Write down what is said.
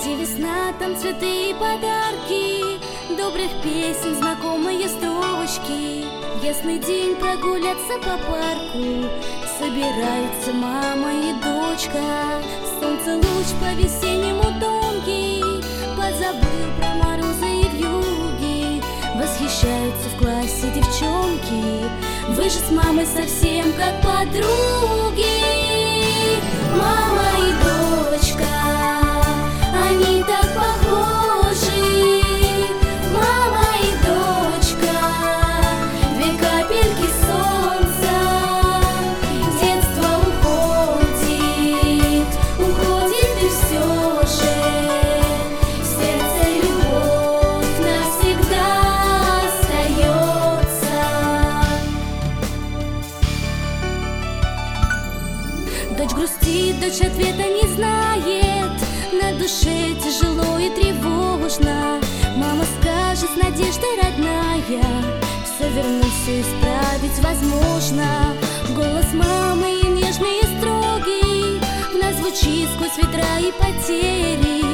где весна, там цветы и подарки, добрых песен, знакомые строчки. В ясный день прогуляться по парку собираются мама и дочка. Солнце луч по-весеннему тонкий позабыл про морозы и вьюги. Восхищаются в классе девчонки, вы же с мамой совсем как подруги. Мама и дочка, они так похожи. Мама и дочка, две капельки солнца. Детство уходит, уходит и все же в сердце любовь навсегда остается. Дочь грустит, дочь ответа не знает, на душе тяжело и тревожно. Мама скажет с надеждой родная, все вернуть, все исправить возможно. Голос мамы нежный и строгий в нас звучит сквозь ветра и потери.